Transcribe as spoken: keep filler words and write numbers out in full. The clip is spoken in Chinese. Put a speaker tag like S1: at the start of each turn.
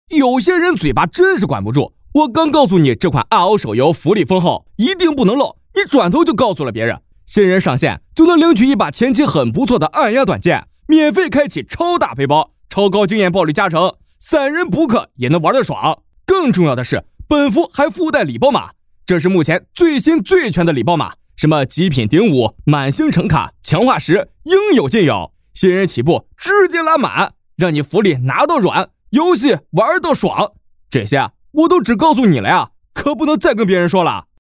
S1: 有些人嘴巴真是管不住。我刚告诉你这款暗奥手游福利丰厚，一定不能漏，你转头就告诉了别人。新人上线就能领取一把前期很不错的暗压短剑，免费开启超大背包，超高经验爆率加成，散人补课也能玩得爽。更重要的是，本服还附带礼包码，这是目前最新最全的礼包码，什么极品顶五、满星橙卡、强化石，应有尽有。新人起步直接拉满，让你福利拿到软，游戏玩到爽。这些啊，我都只告诉你了呀，可不能再跟别人说了。